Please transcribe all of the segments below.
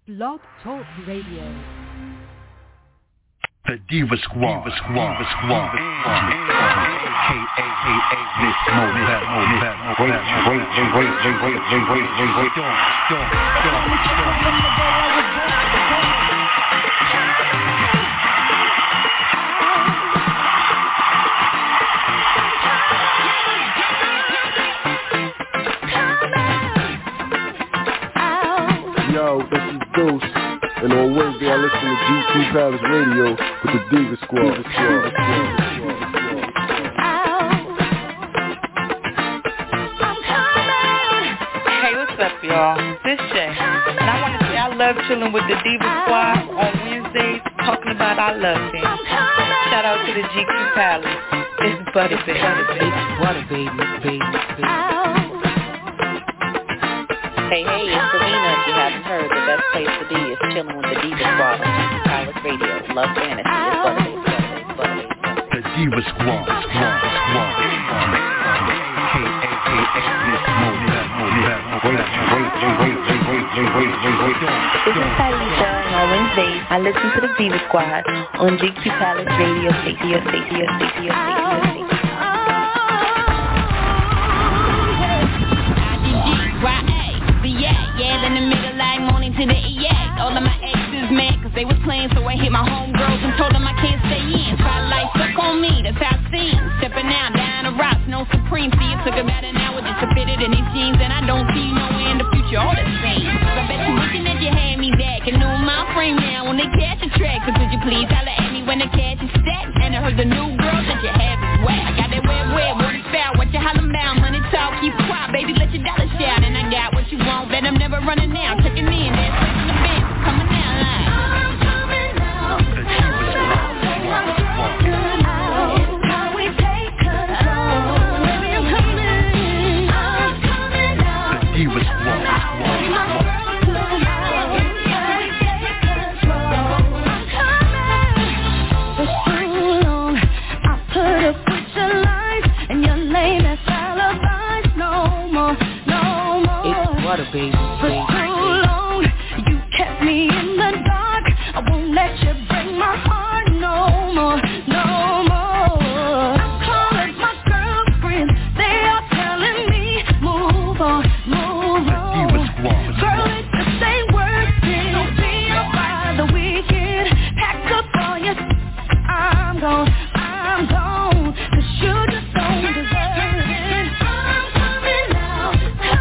Blog Talk Radio. The Diva Squad. Yo, this is Deuce, and on Wednesday I listen to G2 Palace Radio with the Diva Squad. Hey, what's up, y'all? This Shay, and I want to say I love chilling with the Diva Squad on Wednesdays, talking about our love things. Shout out to the GQ Palace. It's Butter Baby. It's Butter Baby. Hey, it's Selena. If you haven't heard, the best place to be is chilling with the Diva Squad on GQ Palace Radio. Love fantasy. It's Butter Baby. The Diva Squad. This is Taisha, and on Wednesdays, I listen to the Diva Squad on GQ Palace Radio station. Yeah, in the middle like morning to the EX. All of my exes mad cause they was playing, so I hit my homegirls and told them I can't stay in. Spotlight stuck on me, that's how I see 'em. Stepping out, down the rocks, no supreme. See, it took about an hour just to fit it in these jeans, and I don't see nowhere in the future all the same. Cause I bet you wishing that you had me back and knew my frame now when they catch a track. So could you please holler at me when the cash is stacked? And I heard the new girl that you have is whack. I got that web, water foul, what you hollering about? Money talk, keep quiet, baby, let your dollar shout. And I got what you want, bet I'm never running out. Checking in, that's in the bench, coming down like I'm coming out. How we take control. Baby, I'm coming. I'm coming out. The Diva Squad. Baby. For too long, you kept me in the dark. I won't let you break my heart no more. I'm calling my girlfriends, they are telling me move on. Girl, it just ain't worth it. Don't be up by the weekend. Pack up all your I'm gone, cause you just don't deserve it. I'm coming out.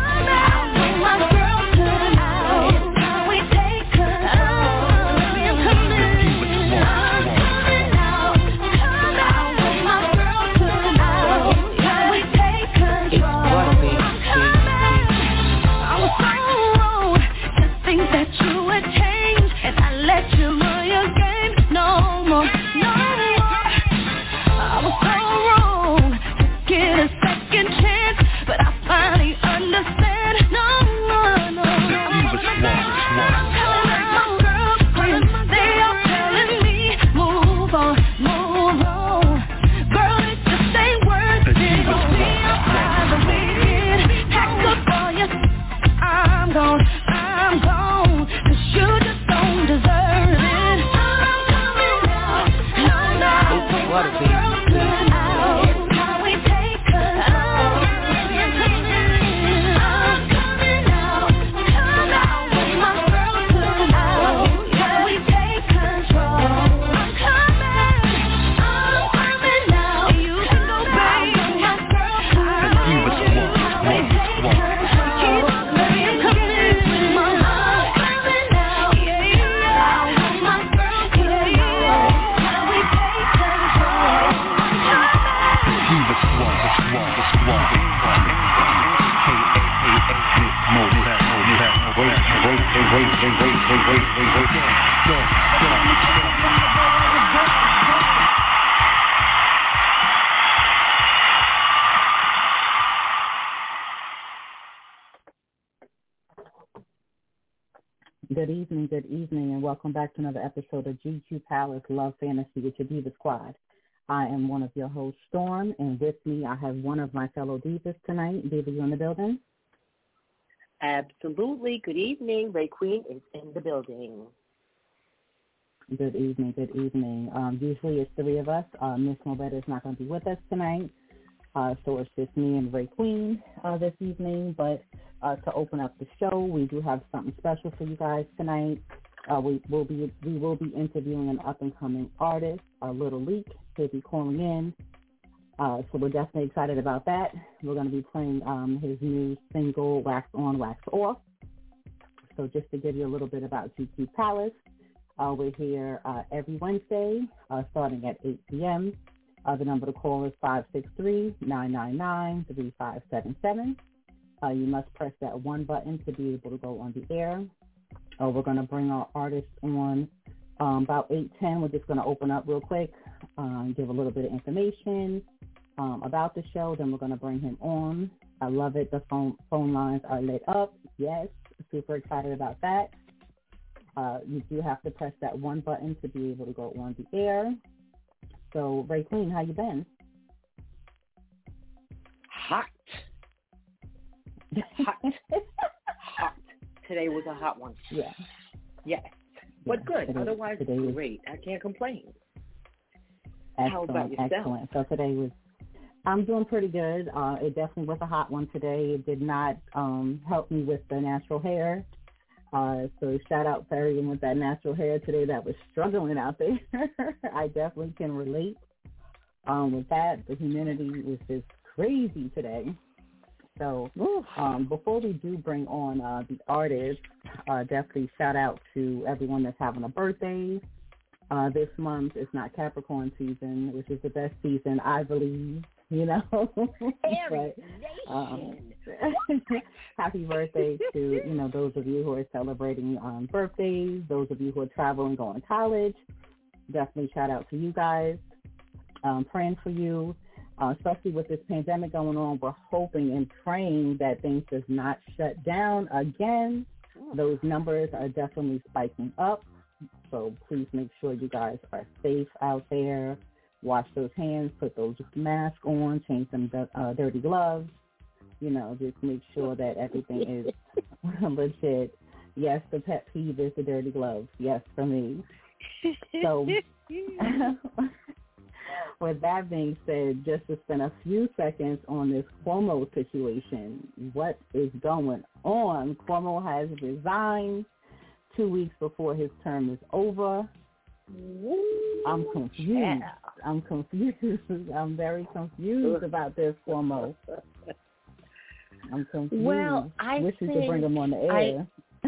Good evening, and welcome back to another episode of GQ Palace Love Fantasy with your Diva Squad. I am one of your hosts, Storm, and with me I have one of my fellow divas tonight. Diva, you in the building? Absolutely. Good evening. Ray Queen is in the building. Good evening, good evening. Usually it's three of us. Miss Mobetta is not going to be with us tonight, so it's just me and Ray Queen this evening. But to open up the show, we do have something special for you guys tonight. We will be interviewing an up-and-coming artist, Little Leak. He'll be calling in. So we're definitely excited about that. We're going to be playing his new single, Wax On, Wax Off. So just to give you a little bit about GQ Palace, we're here every Wednesday starting at 8 p.m. The number to call is 563-999-3577. You must press that one button to be able to go on the air. We're going to bring our artist on about 8:10. We're just going to open up real quick, give a little bit of information about the show. Then we're going to bring him on. I love it. The phone lines are lit up. Yes, super excited about that. You do have to press that one button to be able to go on the air. So, Ray Queen, how you been? Hot. Hot. Today was a hot one. Yeah. Yes. But good. Today, Otherwise, great. I can't complain. How about yourself? Excellent. So today I'm doing pretty good. It definitely was a hot one today. It did not help me with the natural hair. So shout out to everyone with that natural hair today that was struggling out there. I definitely can relate with that. The humidity was just crazy today. So before we do bring on the artist, definitely shout out to everyone that's having a birthday. This month is not Capricorn season, which is the best season, I believe, you know. But, happy birthday to, those of you who are celebrating birthdays, those of you who are traveling, going to college. Definitely shout out to you guys. Praying for you, especially with this pandemic going on. We're hoping and praying that things does not shut down again. Those numbers are definitely spiking up. So please make sure you guys are safe out there. Wash those hands, put those masks on, change them dirty gloves. Just make sure that everything is legit. Yes, the pet peeve is the dirty gloves. Yes, for me. So with that being said, just to spend a few seconds on this Cuomo situation. What is going on? Cuomo has resigned 2 weeks before his term is over. I'm confused. Yeah. I'm very confused about this, Cuomo. I'm confused. Well, I wish we could bring him on the air.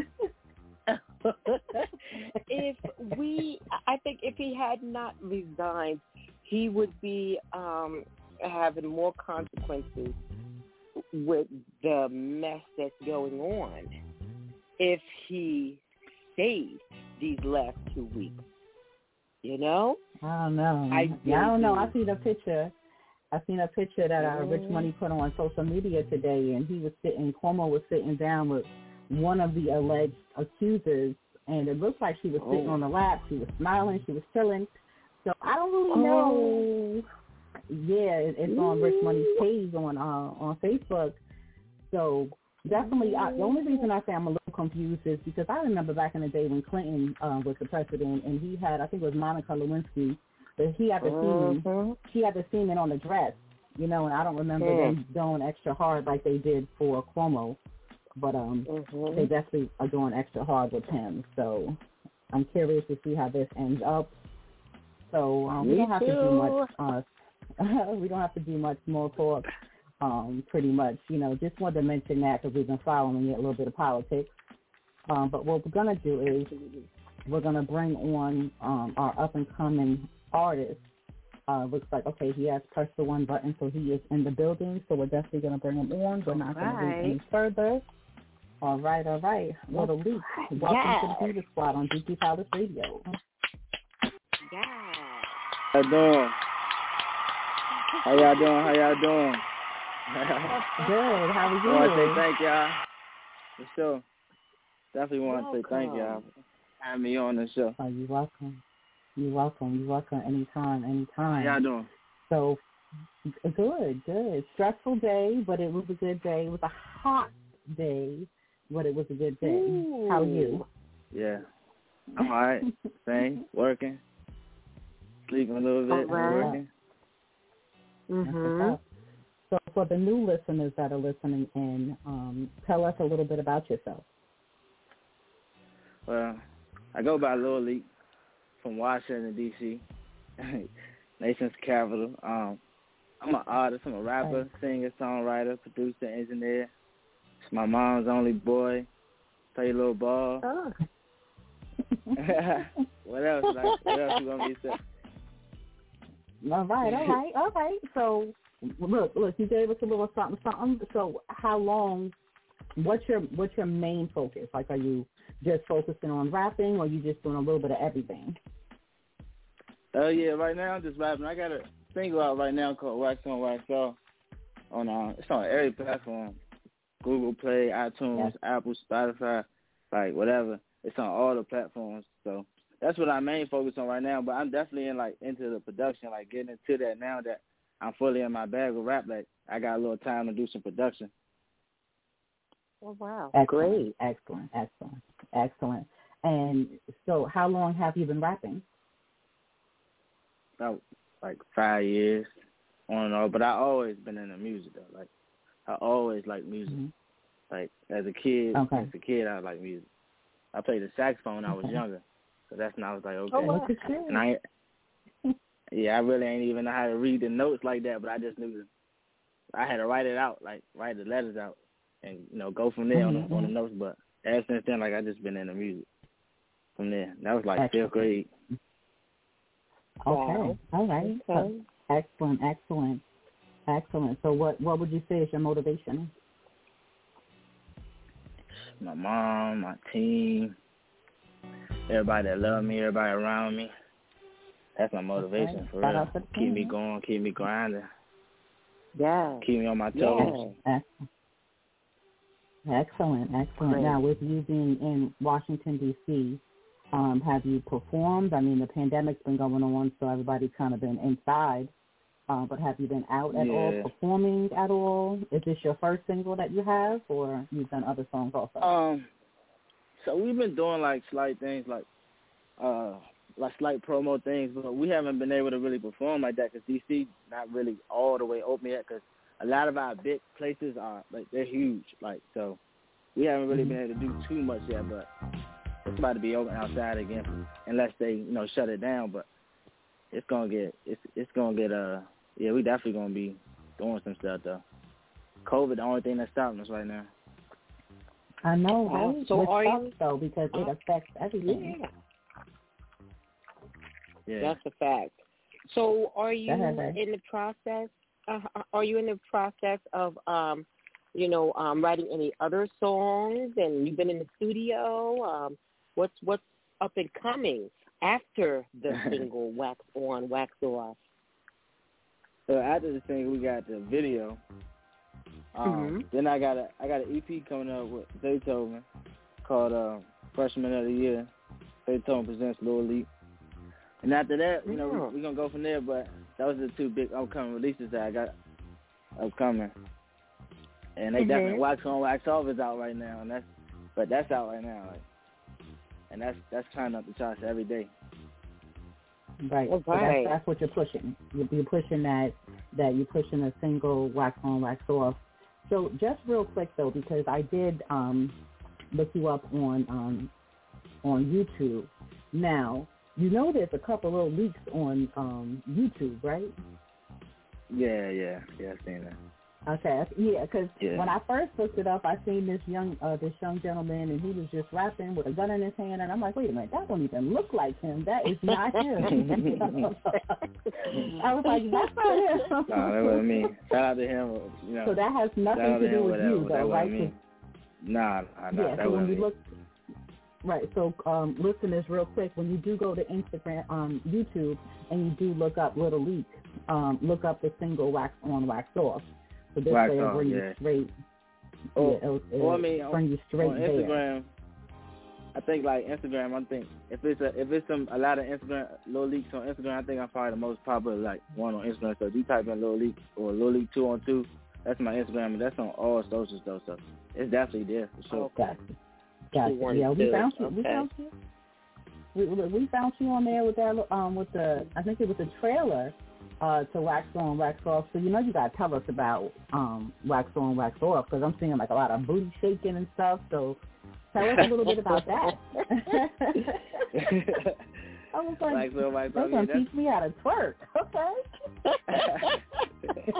I think if he had not resigned, he would be having more consequences with the mess that's going on if he stayed these last 2 weeks. I don't know. I don't know. I seen a picture that Rich Money put on social media today, and Cuomo was sitting down with one of the alleged accusers, and it looked like she was sitting on the lap. She was smiling. She was chilling. So I don't really know. Yeah, it's on Rich Money's page on Facebook. So definitely, the only reason I say I'm a little confused is because I remember back in the day when Clinton was the president, and he had, I think it was Monica Lewinsky, but he had the semen. She had the semen on the dress, and I don't remember them going extra hard like they did for Cuomo, but they definitely are going extra hard with him. So I'm curious to see how this ends up. So we don't have to do much. We don't have to do much more talk. Pretty much, just wanted to mention that because we've been following it, a little bit of politics. But what we're going to do is we're going to bring on our up-and-coming artist. Looks like, okay, he has pressed the one button, so he is in the building. So we're definitely going to bring him on. We're not going to wait any further. All right. Little Leak, welcome to the Diva Squad on GQ Palace Radio. Yeah. How y'all doing? How y'all doing? Good. How are you? I want to say thank y'all. For sure. Definitely want to say thank y'all for having me on the show. Oh, you're welcome. You're welcome. Anytime. How y'all doing? So, good. Stressful day, but it was a good day. It was a hot day but it was a good day. Ooh. How are you? Yeah. I'm all right. Same, working, sleeping a little bit, working. Mm-hmm. So for the new listeners that are listening in, tell us a little bit about yourself. Well, I go by Lil Leak from Washington, D.C., nation's capital. I'm an artist. I'm a rapper, singer, songwriter, producer, engineer. It's my mom's only boy. Play a little ball. Oh. What else? What else you want me to say? All right. So, look, you gave us a little something. So, how long? What's your main focus? Like, are you just focusing on rapping, or are you just doing a little bit of everything? Yeah, right now I'm just rapping. I got a single out right now called Wax On Wax Off. It's on every platform: Google Play, iTunes, Apple, Spotify, like whatever. It's on all the platforms. So that's what I'm main focus on right now. But I'm definitely into the production, like getting into that now that I'm fully in my bag with rap. Like I got a little time to do some production. Oh wow! Great, excellent. And so, how long have you been rapping? About like 5 years, on and off. But I always been into music though. Like I always liked music. Mm-hmm. Like as a kid, I like music. I played the saxophone when I was younger, so that's when I was like, okay. Oh, and I really ain't even know how to read the notes like that, but I just knew I had to write it out, like write the letters out, and go from there on the notes. But ever since then, like I just been into music from there. That was like fifth grade. Okay, all right. Okay. Excellent. So what would you say is your motivation? My mom, my team, everybody that love me, everybody around me. That's my motivation for real. Keep me going, keep me grinding. Yeah. Keep me on my toes. Yeah. Excellent. Great. Now, with you being in Washington, D.C., have you performed? I mean, the pandemic's been going on, so everybody's kind of been inside. But have you been out at all, performing at all? Is this your first single that you have, or you've done other songs also? So we've been doing like slight things, like slight promo things, but we haven't been able to really perform like that because DC not really all the way open yet. Because a lot of our big places are like they're huge, like so we haven't really been able to do too much yet. But it's about to be open outside again, unless they shut it down. But it's gonna get we definitely gonna be doing some stuff though. COVID, the only thing that's stopping us right now. I know, right? So are you though because it affects everything. Yeah, that's a fact. So are you in the process? Are you in the process of writing any other songs? And you've been in the studio. What's up and coming after the single "Wax On, Wax Off"? So after the single, we got the video. Then I got an EP coming up with Beethoven called Freshman of the Year. Beethoven presents Lil Leak. And after that, we're gonna go from there. But those are the two big upcoming releases that I got upcoming. And they definitely Wax On, Wax Off is out right now, and that's out right now. Like, and that's climbing up the charts every day. Right. Okay. So that's what you're pushing. You're pushing that you're pushing a single Wax On, Wax Off. So just real quick though, because I did look you up on YouTube. Now there's a couple little leaks on YouTube, right? Yeah, I've seen that. Okay, yeah, because when I first looked it up, I seen this young gentleman, and he was just rapping with a gun in his hand, and I'm like, wait a minute, that don't even look like him. That is not him. I was like, that's not him. No, that wasn't me. Shout out to him. So that has nothing to do with you, though, right? Nah, yeah, that so wasn't me. Right, so listeners, real quick, when you do go to Instagram, YouTube, and you do look up Little Leak, look up the single Wax On, Wax Off. So this way it'll bring you straight. Bring you straight on Instagram. I think like Instagram. I think if it's a lot of Instagram Lil Leaks on Instagram, I think I'm probably the most popular like one on Instagram. So if you type in Lil Leak or Lil Leak 2-on-2 That's my Instagram, and that's on all socials though. So it's definitely there for sure. Gotcha. Yeah, we found you. We found you. We found you on there with that. With the, I think it was a trailer to Wax On, Wax Off. So you gotta tell us about Wax On, Wax Off, because I'm seeing like a lot of booty shaking and stuff. So tell us a little bit about that. I was like, they're going to teach me how to twerk. Okay.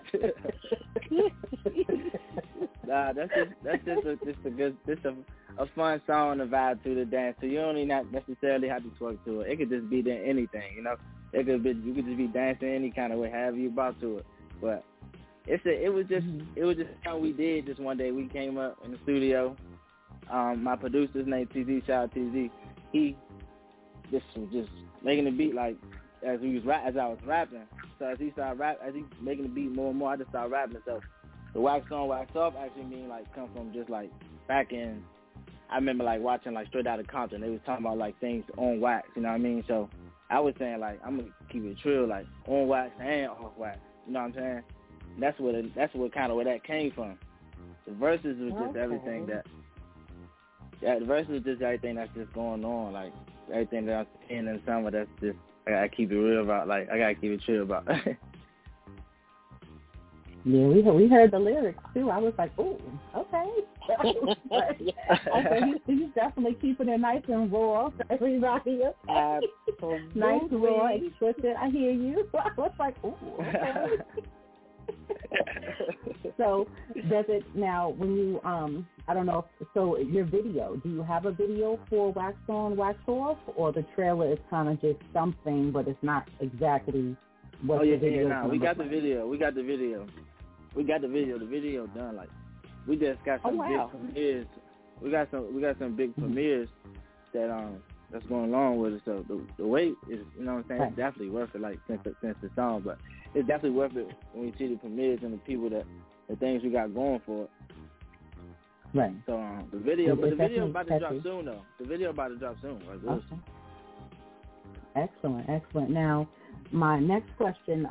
Nah, that's just a fun song to vibe to the dance. So you don't even not necessarily have to twerk to it. It could just be anything, you could just be dancing any kind of way, however you about to it. But it was just something we did just one day. We came up in the studio. My producer's name TZ, shout out TZ. He just making the beat like as I was rapping. So as he making the beat more and more, I just started rapping. So the Wax On, Wax Off actually mean like come from just like back in. I remember like watching like Straight Outta Compton. They was talking about like things on wax, you know what I mean? So I was saying like I'm gonna keep it trill, like on wax and off wax. You know what I'm saying? That's what kind of where that came from. The verses was just everything that. Yeah, the verses was just everything that's just going on, like everything that I'm seeing in summer. That's just I gotta keep it real about. Like I gotta keep it chill about. Yeah, we heard the lyrics too. I was like, ooh, okay. He's definitely keeping it nice and raw for everybody. Absolutely. Nice, raw, explicit. I hear you. I was like, ooh, okay. So does it now when you I don't know so your video, do you have a video for Wax On, Wax Off, or the trailer is kind of just something but it's not exactly what the video is? No, we got the video. The video done. Like we just got some big premieres. We got some big premieres that's going along with it. So the wait is, you know what I'm saying, it's definitely worth it, like since the song, but it's definitely worth it when you see the premieres and the people the things we got going for it. Right. So the video about to drop soon though. The video about to drop soon. Like, okay. Excellent. Now, my next question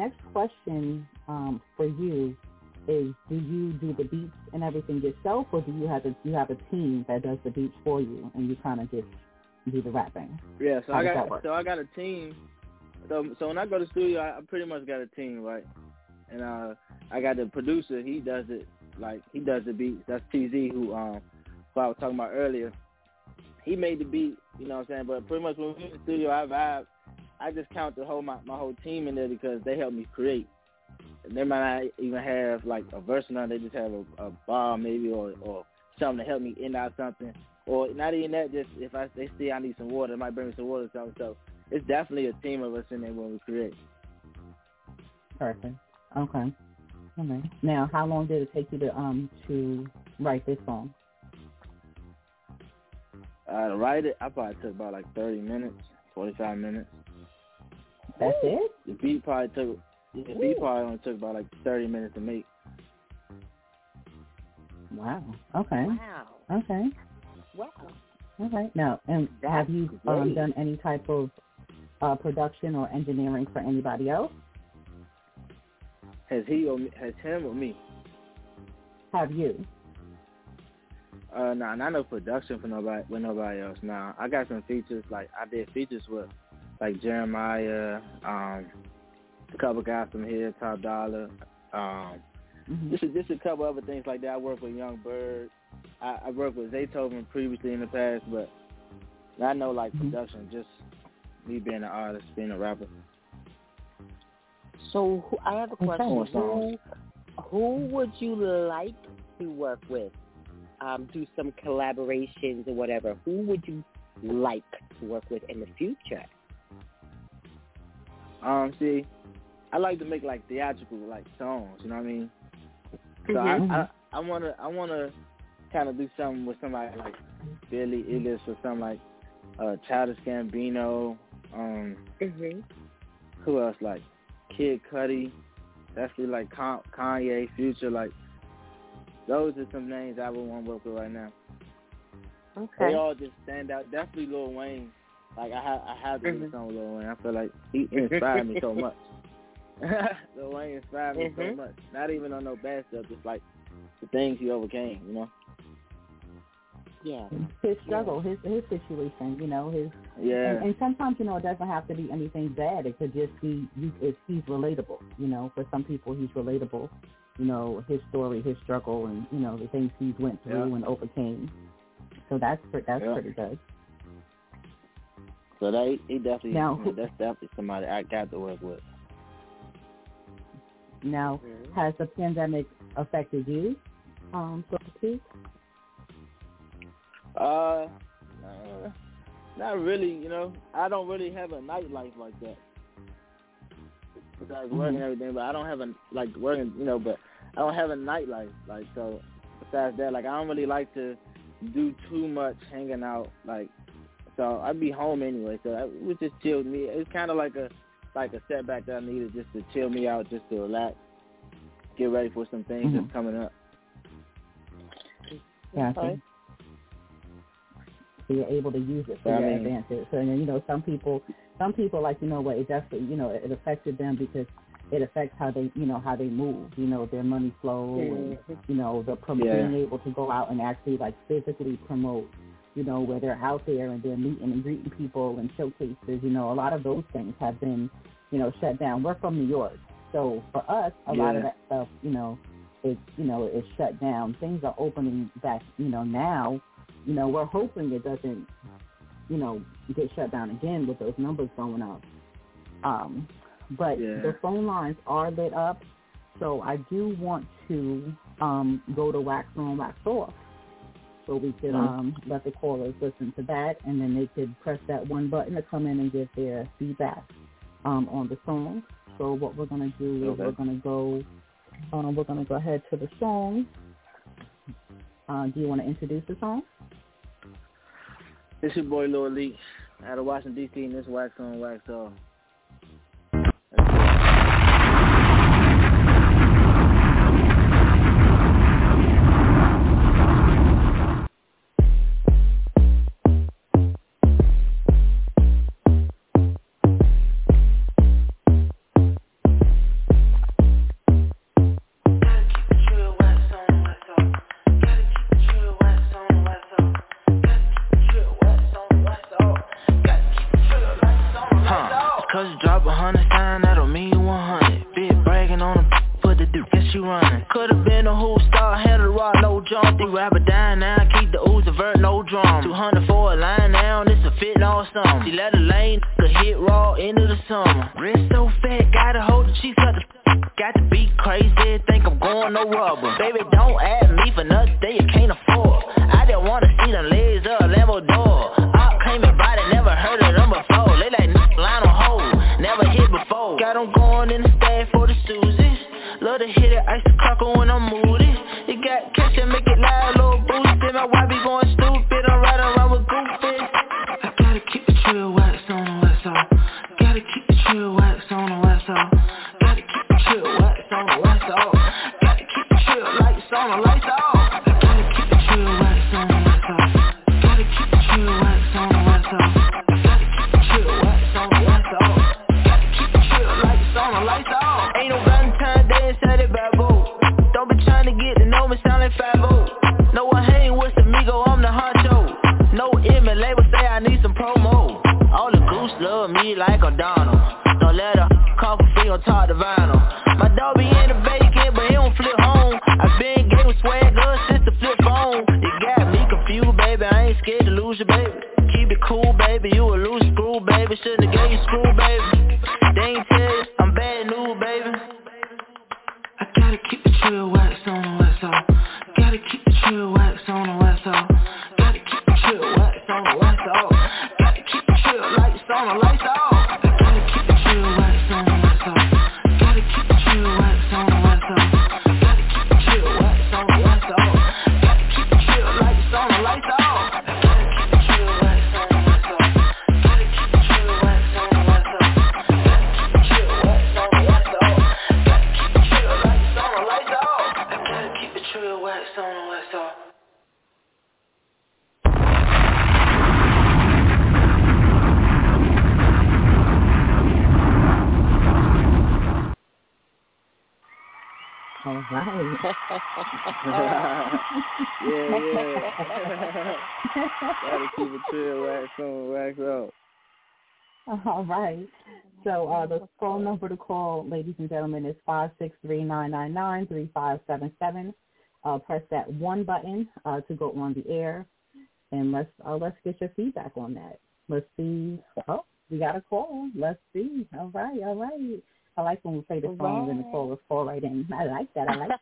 for you is: do you do the beats and everything yourself, or do you have a team that does the beats for you, and you kind of just do the rapping? Yeah. So I got a team. So when I go to the studio, I pretty much got a team, right? And I got the producer. He does it. Like, he does the beats. That's TZ, who I was talking about earlier. He made the beat, you know what I'm saying? But pretty much when we in the studio, I vibe. I just count my whole team in there because they help me create. And they might not even have, like, a verse or nothing. They just have a bar maybe or something to help me end out something. Or not even that, just if they see I need some water, they might bring me some water or something. So it's definitely a team of us in there when we create. Perfect. Okay. Now, how long did it take you to write this song? To write it, I probably took about like 30 minutes, 45 minutes. That's it? The beat probably only took about like 30 minutes to make. Wow. Okay. Wow. Okay. Wow. All right. Now, and have you done any type of production or engineering for anybody else? Has him or me? Have you? Nah, not no production for nobody else. Nah, I got some features. Like I did features with, like Jeremiah, a couple guys from here, Top Dollar. Just a couple other things like that. I work with Young Bird. I worked with Zaytoven previously in the past, but I know like production, just me being an artist, being a rapper. So I have a question. Who would you like to work with? Do some collaborations or whatever. Who would you like to work with in the future? See, I like to make like theatrical like songs. You know what I mean? So I wanna kind of do something with somebody like Billy Eilish or something like Childish Gambino. Who else? Like Kid Cudi, definitely like Kanye, Future, like those are some names I would want to work with right now. Okay. They all just stand out. Definitely Lil Wayne. Like I have to do something with Lil Wayne. I feel like he inspired me so much. Lil Wayne inspired me so much. Not even on no bad stuff, just like the things he overcame, you know? Yeah. His struggle, his situation, you know, his Yeah. And sometimes, you know, it doesn't have to be anything bad. It could just be he's relatable, you know. For some people, he's relatable. You know, his story, his struggle, and you know the things he's went through and overcame. So that's pretty good. So he definitely that's definitely somebody I got to work with. Now, has the pandemic affected you, so to speak? Not really, you know. I don't really have a nightlife like that. Besides working and everything, but I don't have working, you know, but I don't have a nightlife. Like, so besides that, like, I don't really like to do too much hanging out, like, so I'd be home anyway, so it would just chill me. It's kind of like a setback that I needed just to chill me out, just to relax, get ready for some things that's coming up. Gotcha. Okay. So you're able to use it for your advantage. So, you know, some people, like, you know what, it definitely, you know, it affected them because it affects how they move, you know, their money flow, and, you know, being able to go out and actually, like, physically promote, you know, where they're out there and they're meeting and greeting people and showcases, you know, a lot of those things have been, you know, shut down. We're from New York. So for us, a lot of that stuff, you know, it's shut down. Things are opening back, you know, now. You know, we're hoping it doesn't, you know, get shut down again with those numbers going up. But the phone lines are lit up, so I do want to go to Wax On, Wax Off, so we could let the callers listen to that, and then they could press that one button to come in and give their feedback on the song. So what we're going to do is we're going to go ahead to the song. Do you want to introduce the song? This is your boy Lil Elite out of Washington, D.C., and this Wax On, Wax Off. right. yeah. Gotta keep it chill, wax on, wax off. All right. So the phone number to call, ladies and gentlemen, is 563-999-3577. Press that one button to go on the air, and let's get your feedback on that. Let's see. Oh, we got a call. Let's see. All right. I like when we play the song and the callers call right in. I like that.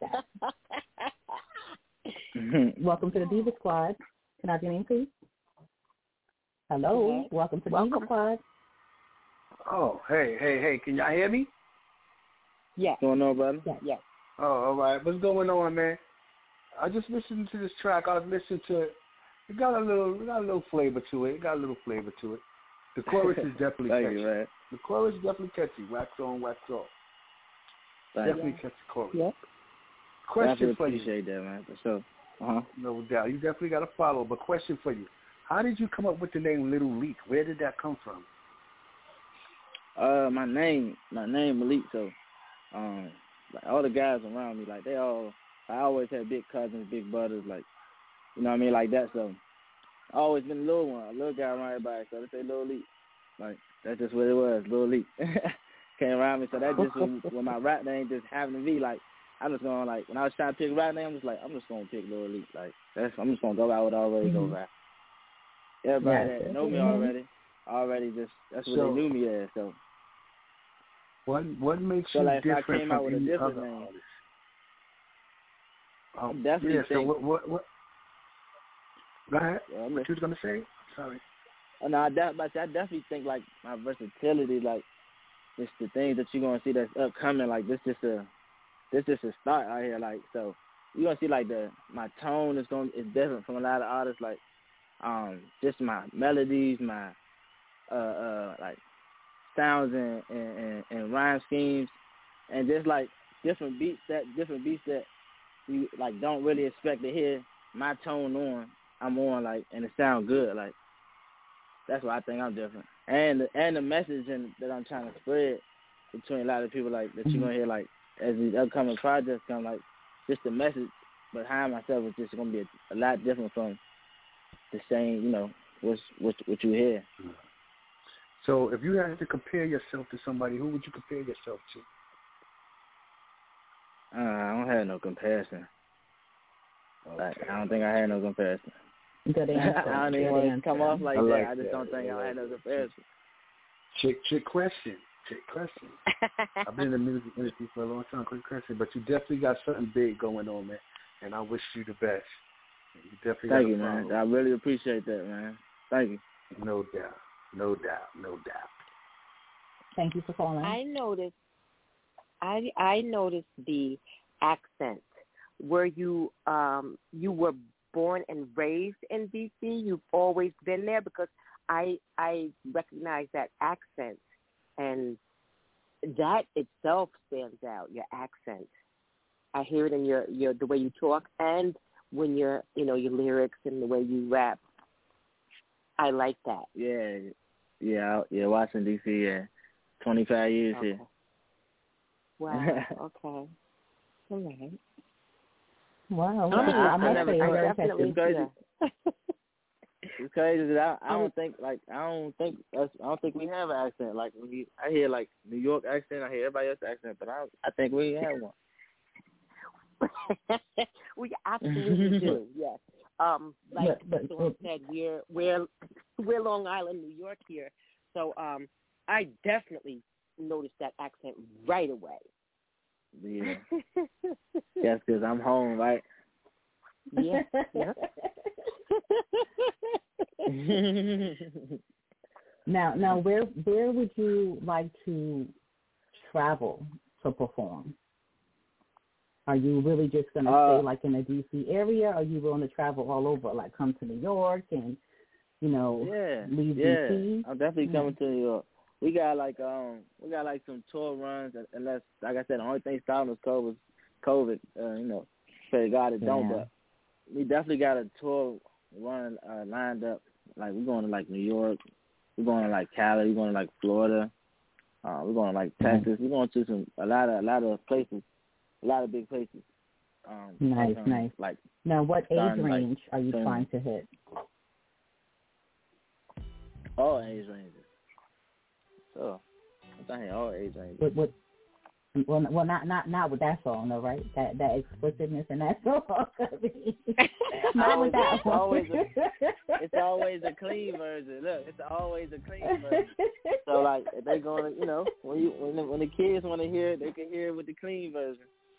Welcome to the Diva Squad. Can I have your name, please? Hello. Okay. Welcome to the Diva Squad. Oh, hey. Can y'all hear me? Yeah. What's going on, brother? Yeah. Oh, all right. What's going on, man? I just listened to this track. I listened to it. It got a little flavor to it. The chorus is definitely catchy. You, the chorus is definitely catchy. Wax on, wax off. Definitely catchy chorus. Yeah. Question for you. Appreciate that, man. For sure. No doubt. You definitely got to follow. But question for you. How did you come up with the name Little Leak? Where did that come from? My name Malik. So, like all the guys around me, like I always had big cousins, big brothers, like, you know what I mean, like that. So, I always been a little one, a little guy around everybody. So they say Little Leak. Like that's just what it was, Little Leak. Came around me. So that just when my rap name just happened to be like, I'm just going like when I was trying to pick a rap name, I'm just gonna pick Little Leak. Like I'm just gonna go out with already go rap. Everybody that know me already just that's what they knew me as. So. What makes so you like different if I came out from with a any different other name? artist? Definitely So what? Go ahead. What you was gonna say? Sorry. No, I definitely think like my versatility, like just the things that you're gonna see that's upcoming. Like this just a start out here. Like so, you're gonna see like my tone is different from a lot of artists. Like just my melodies, my like sounds and rhyme schemes, and just like different beats that you like don't really expect to hear my tone on. I'm on like, and it sounds good. Like that's why I think I'm different, and the message that I'm trying to spread between a lot of people like that you're gonna hear like as these upcoming projects come, like just the message behind myself is just gonna be a lot different from the same, you know, what you hear. So if you had to compare yourself to somebody, who would you compare yourself to? I don't have no comparison. Okay. Like, I don't think I had no comparison. Good answer. I don't even want to come off like that. I just don't think I had no comparison. Chick question. I've been in the music industry for a long time. Quick question, but you definitely got something big going on, man. And I wish you the best. You definitely Thank you, man. I really appreciate that, man. Thank you. No doubt. Thank you for calling. I noticed the accent. Were you were born and raised in D.C.? You've always been there? Because I recognize that accent, and that itself stands out. Your accent, I hear it in your the way you talk, and when your lyrics and the way you rap. I like that. Yeah, Washington D.C. Yeah, 25 years here. Wow. Okay. All right. Wow. I must say, very it's crazy. It's crazy that I don't think we have an accent. Like I hear like New York accent, I hear everybody else's accent, but I think we have one. We absolutely do. Yes. Like Dawn said, we're Long Island, New York here, so I definitely noticed that accent right away. Yeah. That's because I'm home, right? Yeah. Now, where would you like to travel to perform? Are you really just going to stay like in the D.C. area? Or are you willing to travel all over, like come to New York and, leave D.C.? I'm definitely coming to New York. We got like some tour runs, unless, like I said, the only thing stopping us COVID. Pray God it don't. But we definitely got a tour run lined up. Like we're going to like New York, we're going to like Cali, we're going to like Florida, we're going to like Texas. We're going to a lot of places, a lot of big places. Nice. Like, now, what age like, range are you trying to hit? All age ranges. So, I'm trying to hit all age ranges. Well, not with that song, though, right? That explicitness in that song. Not with that one. It's always a clean version. Look, it's always a clean version. So, like, if they're gonna, when the kids want to hear it, they can hear it with the clean version.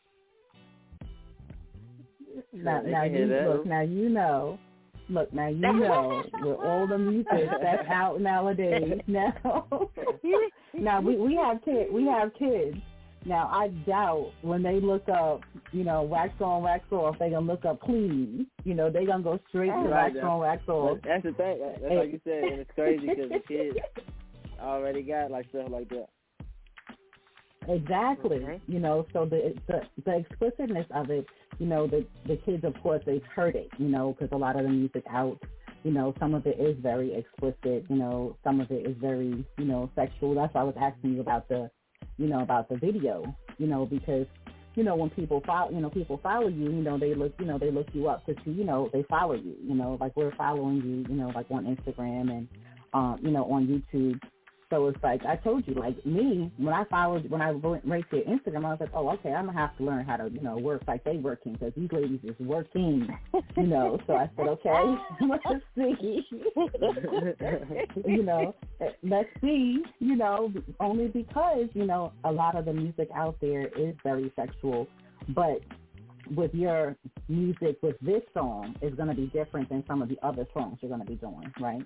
Now you know with all the music that's out nowadays. Now we have kids. Now I doubt when they look up, wax on, wax off, they gonna look up clean. They gonna go straight to wax on, wax off. That's the thing. That's like you said, and it's crazy because the kids already got like stuff like that. Exactly. Mm-hmm. So the explicitness of it, the kids, of course, they've heard it, because a lot of the music out, some of it is very explicit, some of it is very, sexual. That's why I was asking you about the video, because, when people follow you, they look you up to see, they follow you, like we're following you, like on Instagram and, on YouTube. So it's like I told you, like me, when I went to Instagram, I was like, oh, okay, I'm going to have to learn how to, work like they working because these ladies is working, So I said, okay, let's see, let's see, only because, a lot of the music out there is very sexual. But with your music, with this song, is going to be different than some of the other songs you're going to be doing, right?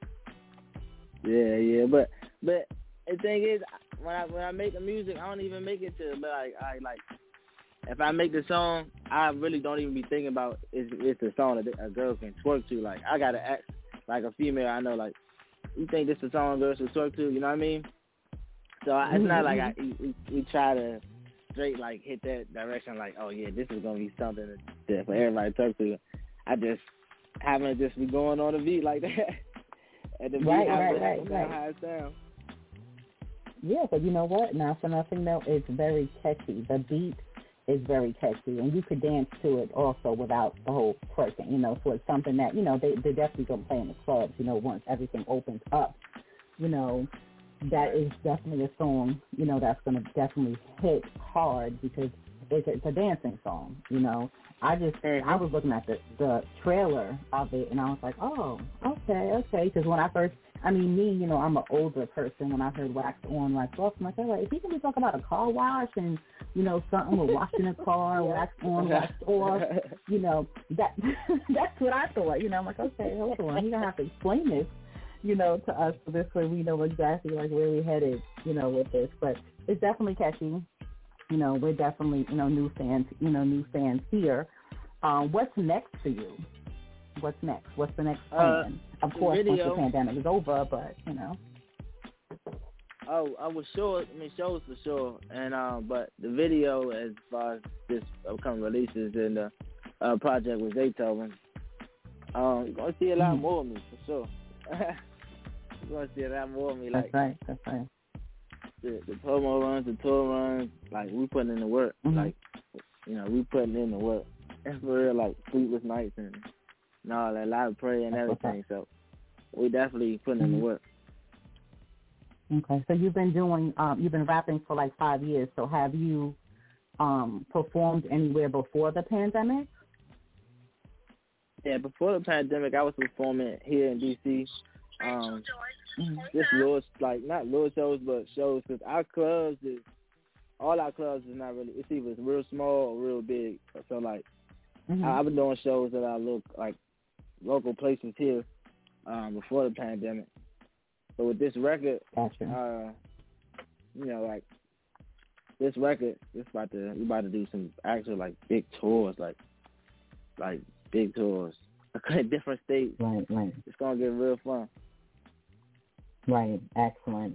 Yeah, but the thing is, when I make the music, I don't even make it to, but I if I make the song, I really don't even be thinking about it's a song that a girl can twerk to. Like, I gotta act like a female I know, like, you think this is a song girls should twerk to, you know what I mean? So it's not like we try to straight like hit that direction, like, oh yeah, this is gonna be something that for everybody to twerk to. I just happen to just be going on the beat like that. And the beat right. How it sounds. Yeah, but you know what? Now, for nothing though, it's very catchy. The beat is very catchy, and you could dance to it also without the whole twerking. So it's something that they definitely gonna play in the clubs. Once everything opens up, that is definitely a song. That's gonna definitely hit hard because it's a dancing song. I was looking at the trailer of it, and I was like, oh, okay. Because when I first, I'm an older person. When I heard wax on, wax off, I'm like, all right, if he can be talking about a car wash and, something with washing a car, wax on, wax off, that's what I thought. I'm like, okay, hold on. You're going to have to explain this, to us so this way we know exactly, like, where we're headed, with this. But it's definitely catchy. We're definitely, new fans here. What's next for you? What's next? What's the next plan? Of course, once the pandemic is over, but, Oh, I was sure. Shows for sure. And but the video, as far as this upcoming releases and the project with Zaytoven, you're gonna see a lot more of me for sure. You're gonna see a lot more of me. That's right. The promo runs, the tour runs, like, we putting in the work. Like, we putting in the work. And for real, like, sleepless nights and all that, a lot of prayer and everything. So we definitely putting in the work. Okay, so you've been rapping for like 5 years. So have you performed anywhere before the pandemic? Yeah, before the pandemic, I was performing here in D.C. Just little, like, not little shows, but shows, because all our clubs is not really, it's either real small or real big. So, like, I've been doing shows that I look like local places here before the pandemic. So with this record, gotcha. Like, this record, we about to do some actual, like, big tours, like big tours, different states. Right. It's gonna get real fun. Right. Excellent.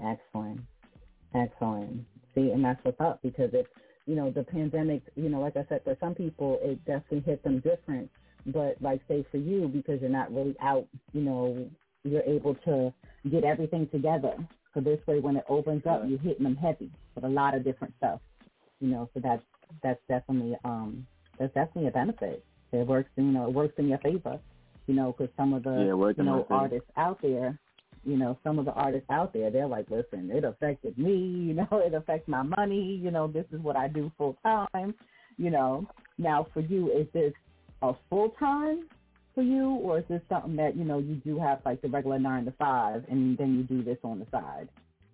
See, and that's what's up, because it's, the pandemic, like I said, for some people, it definitely hit them different. But, like, say for you, because you're not really out, you're able to get everything together. So this way, when it opens up, you're hitting them heavy with a lot of different stuff. So that's definitely that's definitely a benefit. It works, it works in your favor, because some of the, artists out there, some of the artists out there, they're like, listen, it affected me, it affects my money, this is what I do full time, Now for you, is this a full time for you, or is this something that, you do have like the regular 9 to 5 and then you do this on the side?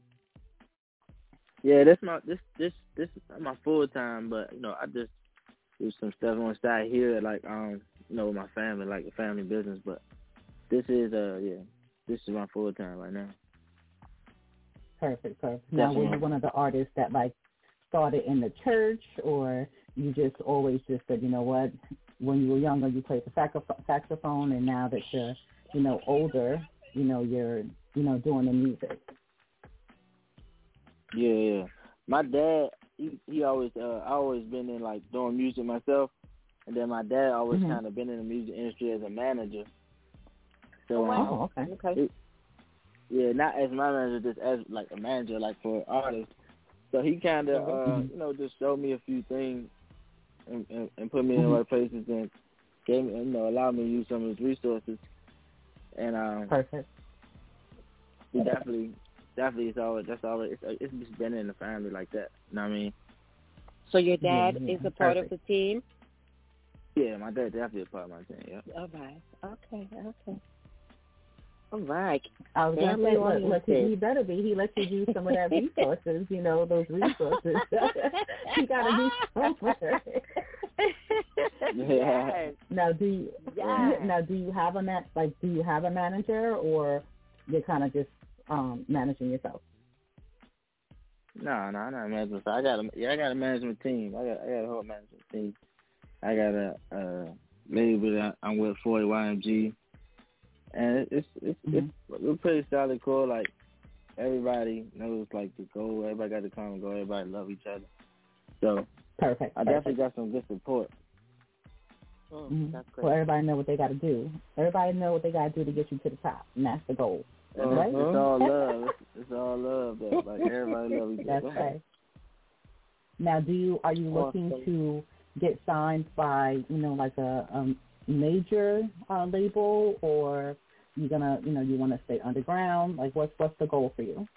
Yeah, this is my full time, but I just do some stuff on the side here, like with my family, like a family business. But this is this is my full time right now. Perfect. Now, were you one of the artists that like started in the church, or you just always just said, you know what, when you were younger you played the saxophone, and now that you're older, you're doing the music? Yeah. My dad, he always, I always been in like doing music myself, and then my dad always kind of been in the music industry as a manager. So, okay. Not as my manager, just as like a manager, like for artists. So he kind of, just showed me a few things and put me in the right places and gave me, allowed me to use some of his resources. And perfect. He definitely it's just been in the family like that. You know what I mean? So your dad is a part of the team? Yeah, my dad definitely a part of my team. Yeah. All right. Okay. All right. I was going to say, look, he better be. He lets you use some of that resources, those resources. You got to do somewhere. Yes. Now, do you have a manager, or you're kind of just managing yourself? No, I'm not managing. I got a management team. I got a whole management team. I got a label that I'm with, 40 YMG, and it's pretty solid, cool. Like everybody knows like the goal. Everybody got the common goal. Everybody love each other. So perfect. I definitely got some good support. That's great. Well, everybody know what they got to do. Everybody know what they got to do to get you to the top, and that's the goal. Right? It's all love. It's all love. Though. Like everybody love each other. That's right. Now, are you looking to get signed by like a major label, or you gonna you want to stay underground? Like what's the goal for you?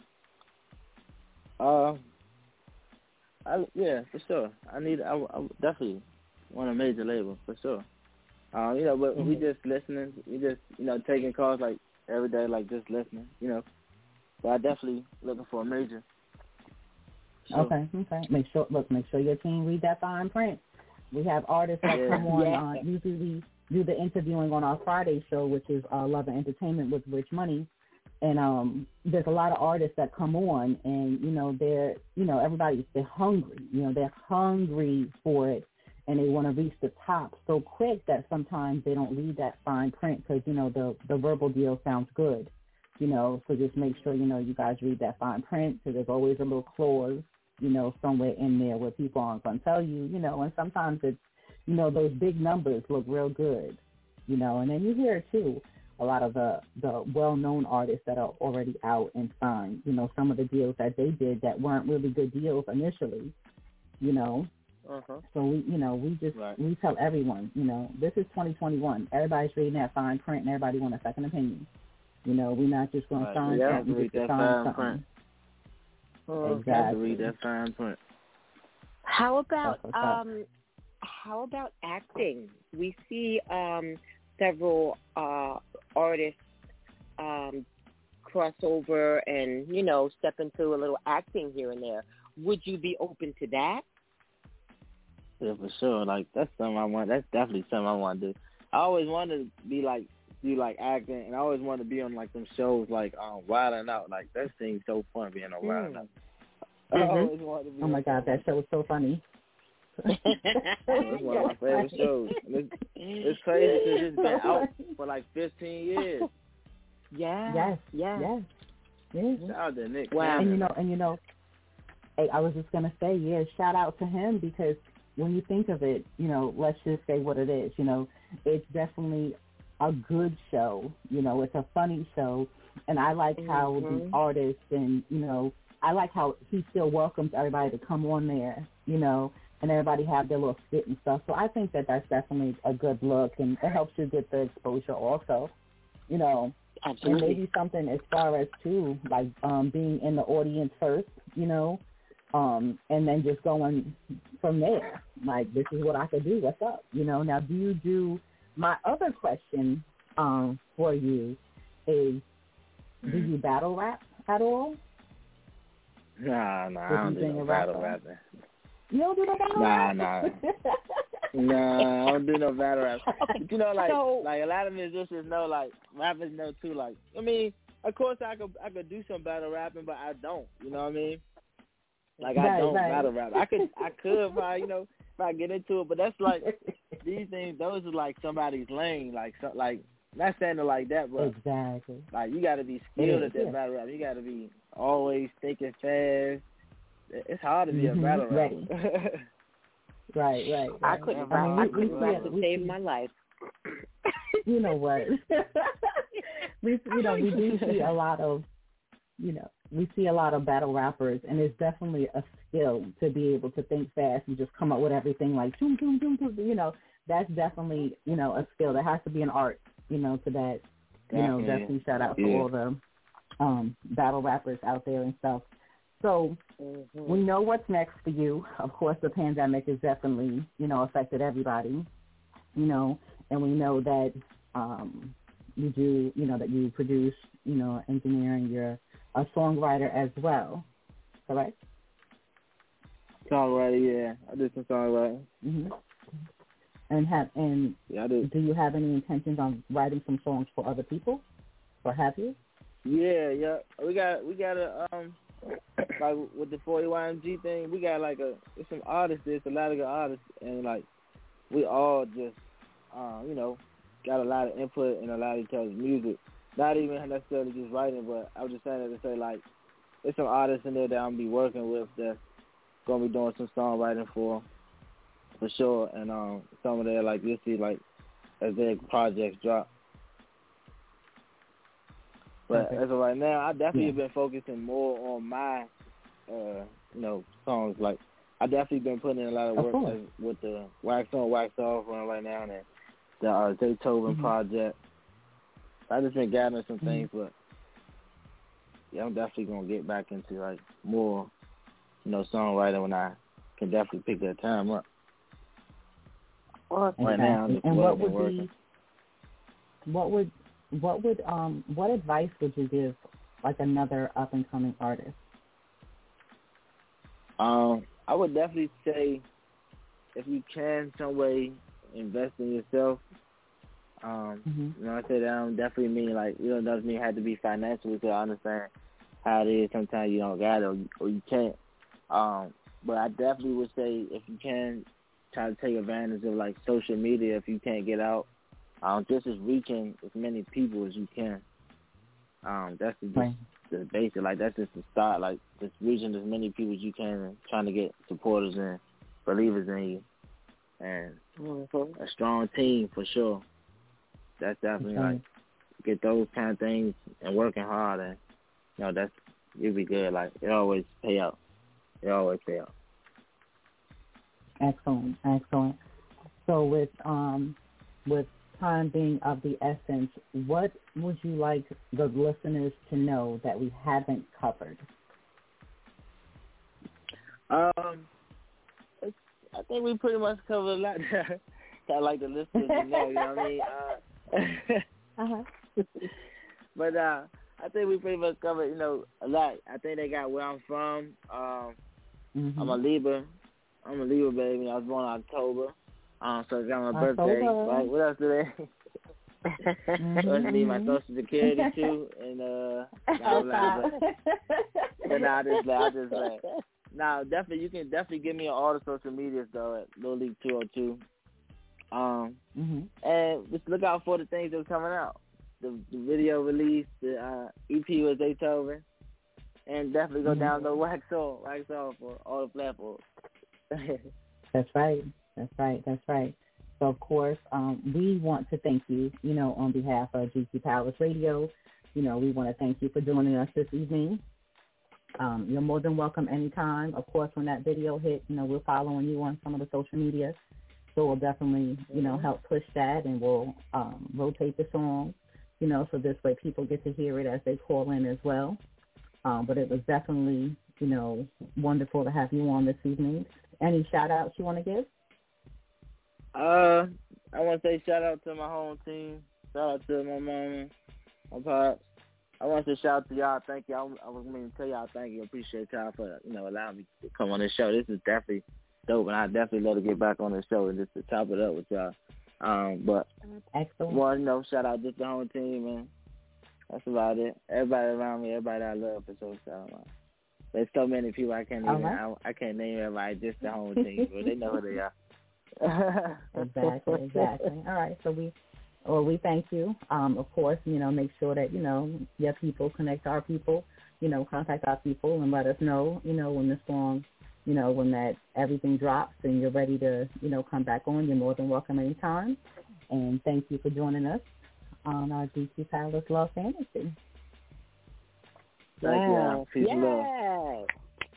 For sure. I definitely want a major label for sure. But we just listening. We just taking calls like every day, like just listening. But I definitely looking for a major. Sure. Okay. Make sure your team read that fine print. We have artists that come on. Usually we do the interviewing on our Friday show, which is Love and Entertainment with Rich Money. And there's a lot of artists that come on, and they're they're hungry. They're hungry for it, and they want to reach the top so quick that sometimes they don't read that fine print because the verbal deal sounds good. So just make sure you guys read that fine print, because there's always a little clause somewhere in there where people aren't going to tell you. And sometimes it's those big numbers look real good. And then you hear too a lot of the well-known artists that are already out and signed, some of the deals that they did that weren't really good deals initially, So we tell everyone, this is 2021. Everybody's reading that fine print, and everybody want a second opinion. We're not just going to sign something. Read that fine print. Exactly. Read that fine print. How about acting? We see several artists cross over and step into a little acting here and there. Would you be open to that? Yeah, for sure. Like that's something I want. That's definitely something I want to do. I always wanted to be like do like acting, and I always wanted to be on like them shows like Wild 'N Out. Like that seems so fun being on Wild 'N Out. I always wanted to be. Oh my God, that show was so funny. It's one of my favorite shows. It's crazy because it's been out for like 15 years. Yes. Shout out to Nick. Wow. And hey, I was just gonna say, shout out to him, because when you think of it, let's just say what it is. It's definitely a good show. It's a funny show, and I like how the artists and I like how he still welcomes everybody to come on there. and everybody have their little skit and stuff. So I think that that's definitely a good look, and it helps you get the exposure also, you know. Absolutely. And maybe something as far as, too, like being in the audience first, you know, and then just going from there. Like, this is what I could do. What's up? You know, now do you do – my other question for you is, do you battle rap at all? Nah, I don't do no battle rapping. You don't do no battle rap? Nah, I don't do no battle rap. But you know, like a lot of musicians know, like rappers know too. Like, I mean, of course I could do some battle rapping, but I don't. You know what I mean? Like I don't battle rap. I could if I, you know, if I get into it, but that's like these things. Those are like somebody's lane. Like not saying it like that, but exactly. Like you got to be skilled at that battle rap. You got to be always thinking fast. It's hard to be a battle rapper. Right. I couldn't rap to save my life. You know what? we do see a lot of, we see a lot of battle rappers, and it's definitely a skill to be able to think fast and just come up with everything like, boom, boom, boom, boom. You know, that's definitely, a skill. There has to be an art, to that. Definitely shout out to all the battle rappers out there and stuff. So we know what's next for you. Of course, the pandemic has definitely, affected everybody, and we know that you do, that you produce, engineering. You're a songwriter as well, correct? Songwriter, yeah. I do some songwriting. Mm-hmm. Yeah, I do. Do you have any intentions on writing some songs for other people, or have you? Yeah. We got a like with the 40YMG thing, we got it's some artists. There's a lot of good artists, and we all just got a lot of input and a lot of each other's music. Not even necessarily just writing, but I was just saying that to say there's some artists in there that I'm gonna be working with that's gonna be doing some songwriting for sure, and some of their you'll see as their projects drop. But as of right now, I definitely have been focusing more on my, songs. I definitely been putting in a lot of work with the Wax On, Wax Off run right now, and the Zaytoven project. I just been gathering some things, but yeah, I'm definitely gonna get back into more, songwriting when I can definitely pick that time up. Right now, I'm just working. What advice would you give another up and coming artist? I would definitely say if you can some way invest in yourself. I say that I don't definitely mean doesn't mean it have to be financially, because I understand how it is. Sometimes you don't got it or you can't. But I definitely would say if you can try to take advantage of social media if you can't get out. Just as reaching as many people as you can. That's the basic. That's just the start. Just reaching as many people as you can and trying to get supporters and believers in you. And a strong team for sure. That's definitely get those kind of things and working hard, and it'll be good. It always pay out. Excellent. So with time being of the essence, what would you like the listeners to know that we haven't covered? I think we pretty much covered a lot. I like the listeners to know, you know what I mean? But I think we pretty much covered, a lot. I think they got where I'm from. I'm a Libra. I'm a Libra, baby. I was born in October. So I got my birthday. Right? What else today? I need my Social Security too, and but I just laugh. Now, definitely, you can definitely give me on all the social medias though at Lil League 202. And just look out for the things that are coming out. The video release, the EP with Zaytoven, and definitely go download Wax On for all the platforms. That's right. So, of course, we want to thank you, on behalf of GQ Palace Radio. We want to thank you for joining us this evening. You're more than welcome anytime. Of course, when that video hits, we're following you on some of the social media. So we'll definitely, help push that, and we'll rotate the song, so this way people get to hear it as they call in as well. But it was definitely, wonderful to have you on this evening. Any shout-outs you want to give? I want to say shout-out to my home team. Shout-out to my mama, my pops. I want to say shout-out to y'all. Thank y'all. I was going to tell y'all thank you. Appreciate y'all for, allowing me to come on this show. This is definitely dope, and I definitely love to get back on this show and just to top it up with y'all. But excellent. Shout out just the home team, man. That's about it. Everybody around me, everybody I love for so shout out. There's so many people I can't even I can't name everybody. Just the home team, but they know who they are. Exactly. All right, so we thank you. Of course, make sure that your people connect our people. Contact our people and let us know. When the song. When that everything drops and you're ready to, come back on, you're more than welcome anytime. And thank you for joining us on our GQ Palace Love Fantasy. Thank you. Peace and love.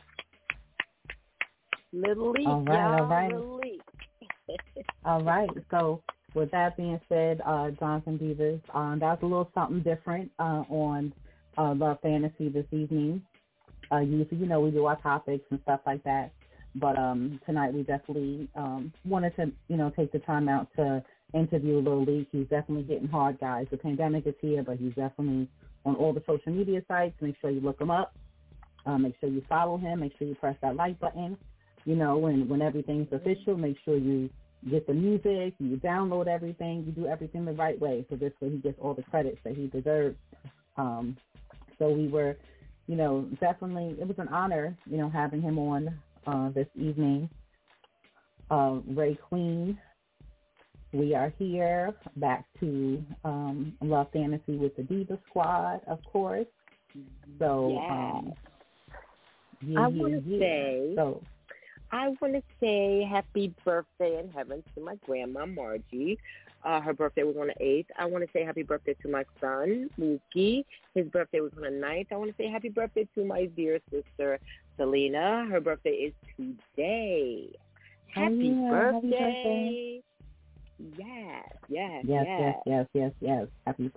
Little Leak, all right. Little Leak. All right. So with that being said, Jonathan Divas, that's a little something different on Love Fantasy this evening. Usually, we do our topics and stuff like that. But tonight we definitely wanted to, take the time out to interview Lil Leak. He's definitely hitting hard, guys. The pandemic is here, but he's definitely on all the social media sites. Make sure you look him up. Make sure you follow him. Make sure you press that like button. When everything's official, make sure you get the music, you download everything, you do everything the right way. So this way he gets all the credits that he deserves. So we were... definitely, it was an honor, having him on this evening. Ray Queen, we are here back to Love Fantasy with the Diva Squad, of course. So, I want to say happy birthday in heaven to my grandma, Margie. Her birthday was on the 8th. I want to say happy birthday to my son, Mookie. His birthday was on the 9th. I want to say happy birthday to my dear sister, Selena. Her birthday is today. Happy birthday. Yes. Happy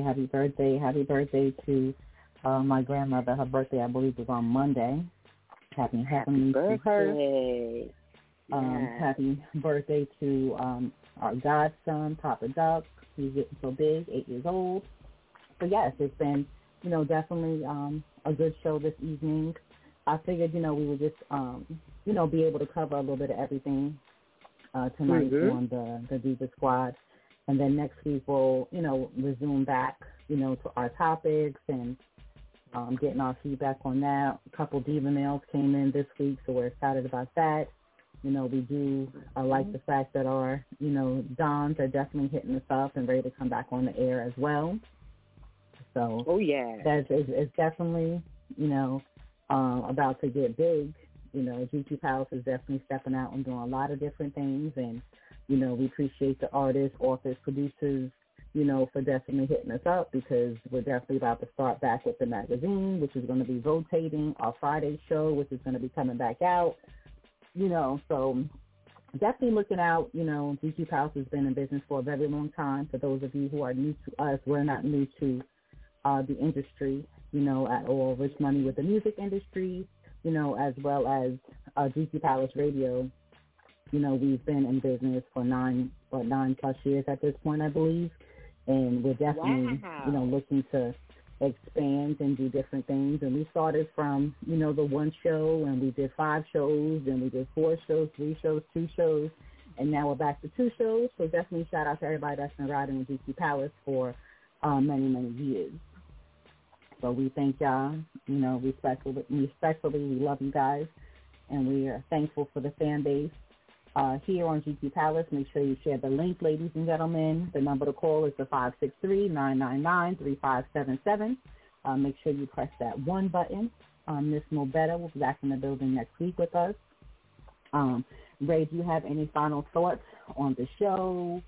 birthday to my grandmother. Her birthday, I believe, was on Monday. Happy birthday to her. Happy birthday to our godson, Papa Duck. He's getting so big, 8 years old. So, yes, it's been, definitely a good show this evening. I figured, we would just, be able to cover a little bit of everything tonight on the Diva Squad. And then next week we'll, resume back, to our topics and getting our feedback on that. A couple Diva mails came in this week, so we're excited about that. We do like the fact that our, Dons are definitely hitting us up and ready to come back on the air as well. So, it's definitely, about to get big. GQ Palace is definitely stepping out and doing a lot of different things. And, we appreciate the artists, authors, producers, for definitely hitting us up, because we're definitely about to start back with the magazine, which is going to be rotating, our Friday show, which is going to be coming back out. So definitely looking out. GQ Palace has been in business for a very long time. For those of you who are new to us, we're not new to the industry, at all. Rich Money with the music industry, as well as GQ Palace Radio. We've been in business for 9+ years at this point, I believe. And we're definitely, looking to expand and do different things. And we started from, the one show, and we did 5 shows, and we did 4 shows, 3 shows, 2 shows, and now we're back to 2 shows. So definitely shout out to everybody that's been riding with GQ Palace for many, many years. So we thank y'all, respectfully, we love you guys, and we are thankful for the fan base. Here on GQ Palace, make sure you share the link, ladies and gentlemen. The number to call is the 563-999-3577. Make sure you press that 1 button. Miss Mobetta will be back in the building next week with us. Ray, do you have any final thoughts on the show?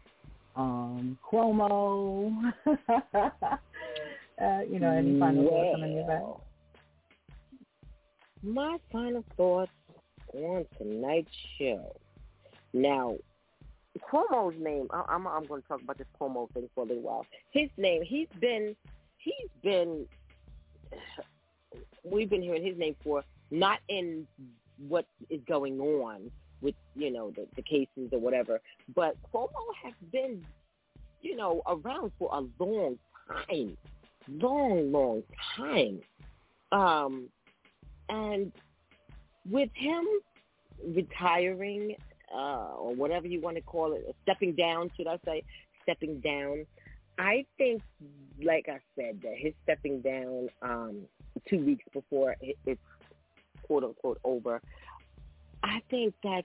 Cuomo? Any final thoughts on any of that? my final thoughts on tonight's show. Now, Cuomo's name, I'm going to talk about this Cuomo thing for a little while. His name, we've been hearing his name for, not in what is going on with, the cases or whatever, but Cuomo has been, around for a long time. And with him retiring, or whatever you want to call it, stepping down, I think, like I said, that his stepping down 2 weeks before it's quote-unquote over, I think that,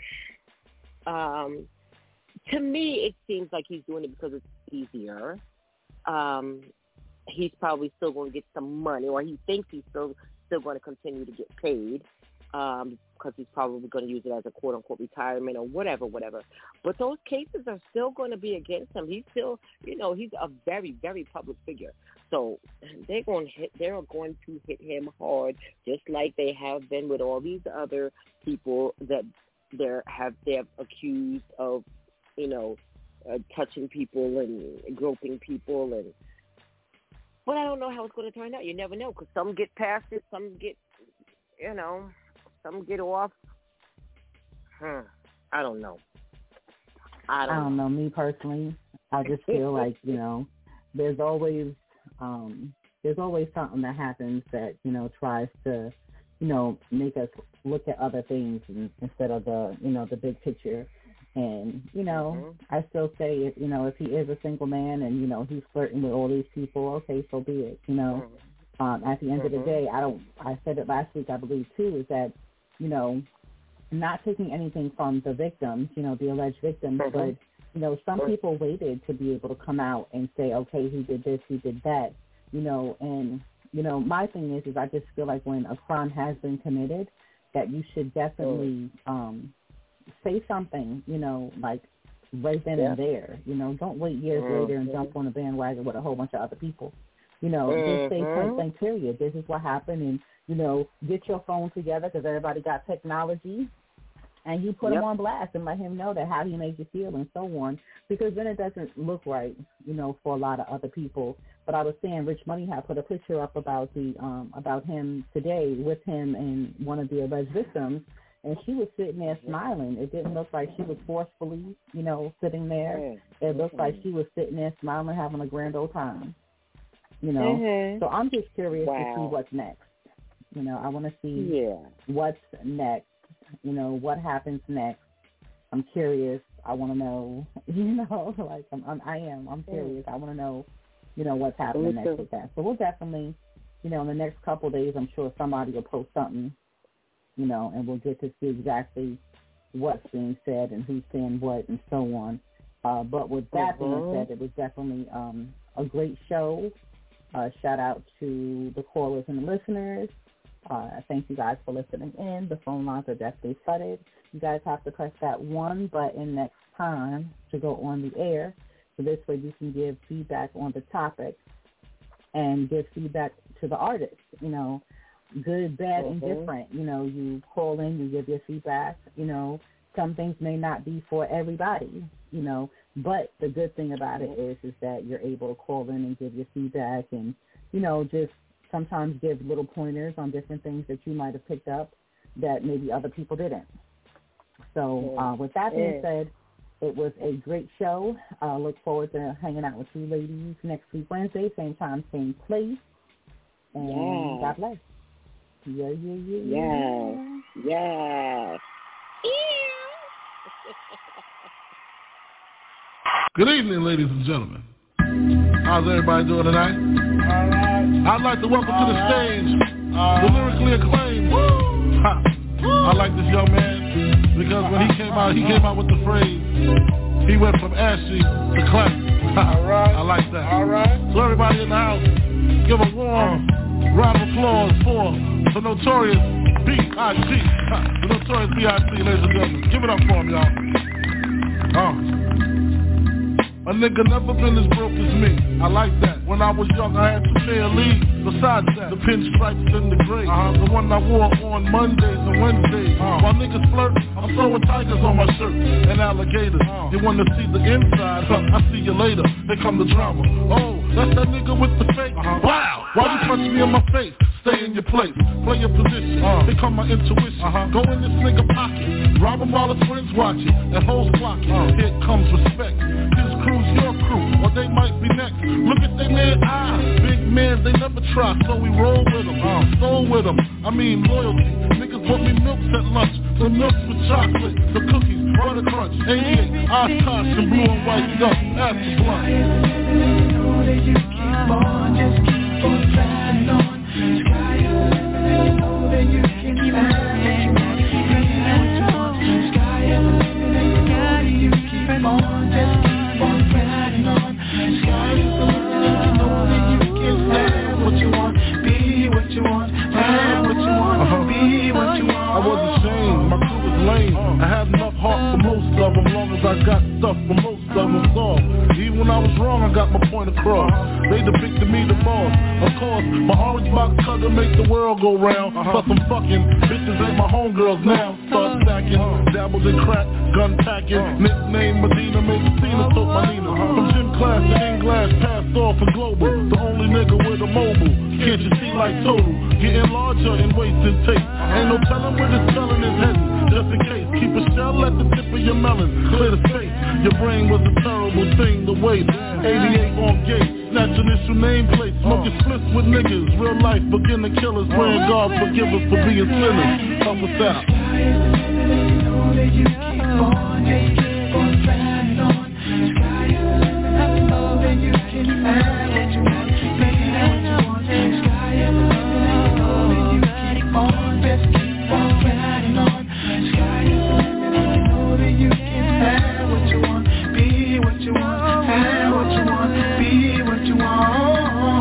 to me, it seems like he's doing it because it's easier. He's probably still going to get some money, or he thinks he's still going to continue to get paid, because he's probably going to use it as a quote-unquote retirement or whatever. But those cases are still going to be against him. He's still, he's a very, very public figure. So they're going to hit him hard, just like they have been with all these other people that they're accused of, touching people and groping people. But I don't know how it's going to turn out. You never know, because some get past it, some get, some get off. I don't know. I don't know. Me personally, I just feel like, there's always something that happens that, tries to, make us look at other things instead of the big picture. And, I still say, if he is a single man and, he's flirting with all these people, okay, so be it, At the end of the day, I said it last week, I believe, too, is that, not taking anything from the victims, the alleged victims, but, some people waited to be able to come out and say, okay, he did this, he did that, and, my thing is I just feel like when a crime has been committed, that you should definitely say something, like right then and there. Don't wait years later and jump on the bandwagon with a whole bunch of other people. Just say point blank period. This is what happened, and, get your phone together because everybody got technology, and you put him on blast and let him know that how he made you feel and so on, because then it doesn't look right, for a lot of other people. But I was saying Rich Money had put a picture up about him today with him and one of the alleged victims, and she was sitting there smiling. It didn't look like she was forcefully, sitting there. It looked like she was sitting there smiling, having a grand old time. So I'm just curious to see what's next. I want to see what's next. What happens next. I'm curious. I want to know. I'm curious. I want to know. What's happening next with that. So we'll definitely, in the next couple of days, I'm sure somebody will post something. And we'll get to see exactly what's being said and who's saying what and so on. But with that being said, it was definitely a great show. Shout out to the callers and the listeners. Thank you guys for listening in. The phone lines are definitely flooded. You guys have to press that one button next time to go on the air. So this way you can give feedback on the topic and give feedback to the artist, good, bad, and different. You call in, you give your feedback. Some things may not be for everybody, but the good thing about it is that you're able to call in and give your feedback and, just sometimes give little pointers on different things that you might have picked up that maybe other people didn't. So with that being said, it was a great show. Look forward to hanging out with you ladies next week, Wednesday, same time, same place. And God bless. Yeah. Good evening, ladies and gentlemen. How's everybody doing tonight? All right. I'd like to welcome to the stage the lyrically acclaimed. I like this young man because when he came out with the phrase, he went from ashy to classic. All right. I like that. All right. So everybody in the house, give a warm round of applause for the Notorious B.I.G. The Notorious B.I.G., ladies and gentlemen. Give it up for him, y'all. A nigga never been as broke as me. I like that. When I was young, I had to pay a lead. Besides that, the pinstripes and the gray. The one I wore on Mondays and Wednesdays. While niggas flirt, I'm throwing tigers on my shirt and alligators. You wanna see the inside? I see you later. Here come the drama. Oh, that's that nigga with the fake. Wow, why you punch me in my face? Stay in your place, play your position. Here come my intuition. Go in this nigga pocket, rob him while his friends watching, and hoes clocking. Here comes respect. His crew's your crew, or they might be next. Look at they man eyes, big man, they never try, so we roll with them, stole with them. I mean loyalty. Niggas bought me milks at lunch, the milks with chocolate, the cookies, butter crunch, 88, Oshkosh, and blue and white duck, that's the blunt. Know that you keep on, just keep on riding on. Sky is the limit, know that you can fly what you want, be what you want. Sky is the limit, know that you keep on, just keep on riding on. Sky is the limit, know that you can fly what you want, be what you want, fly what you want, be what you want. I wasn't ashamed, my crew was lame. I had enough heart for most of them, long as I got stuff for most of them solved. Even when I was wrong, I got my point across. They depicted me the boss. Of course, my orange box cutter make the world go round. Plus I'm fucking bitches ain't my homegirls now. Start stacking, dabbled in crack, gun packing. Nickname Medina, made Medina, took my Nina. From gym class to in-glass, passed off for global. The only nigga with a mobile. Can't you see like total? Getting larger in weights and tape. Ain't no telling where this felon is heading. Just in case, keep a shell at the tip of your melon. Clear the space. Your brain was a terrible thing to waste. 88 on gate, snatch initial nameplate. Smoking splits with niggas. Real life beginner killers. Praying God forgive us for being sinners. Help us out. Sky is the limit, know that you keep on, just keep on riding on. Sky is the limit, know that you can fly what you want, be what you want. Sky is the limit, know that you keep on, just keep on riding on. Sky is the limit, know that you can fly what you want, be what you want, fly what you want, be what you want.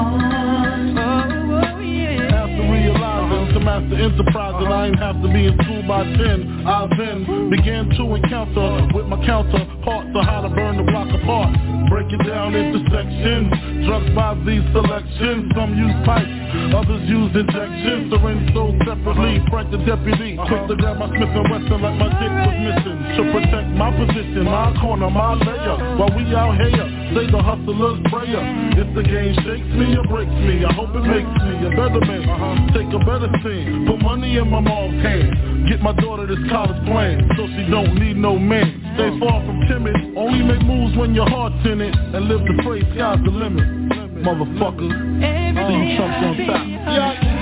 After realizing to master enterprise that I ain't have to be in 2 by 10, I then began to encounter with my counterparts on how to burn the block apart. Break it down into sections, drugs by these selections. Some use pipes, others use injections. Syringe sold separately, Frank the deputy quick to grab my Smith & Wesson like my dick was missing. To protect my position, my corner, my layer. While we out here, say the hustler's prayer. If the game shakes me or breaks me, I hope it makes me a better man. Take a better thing, put money in my mom's hand. Get my daughter this college plan, so she don't need no man. Stay far from timid, only make moves when your heart's in it. And live the phrase, sky's the limit. Motherfucker, see you chumps on top. Yeah.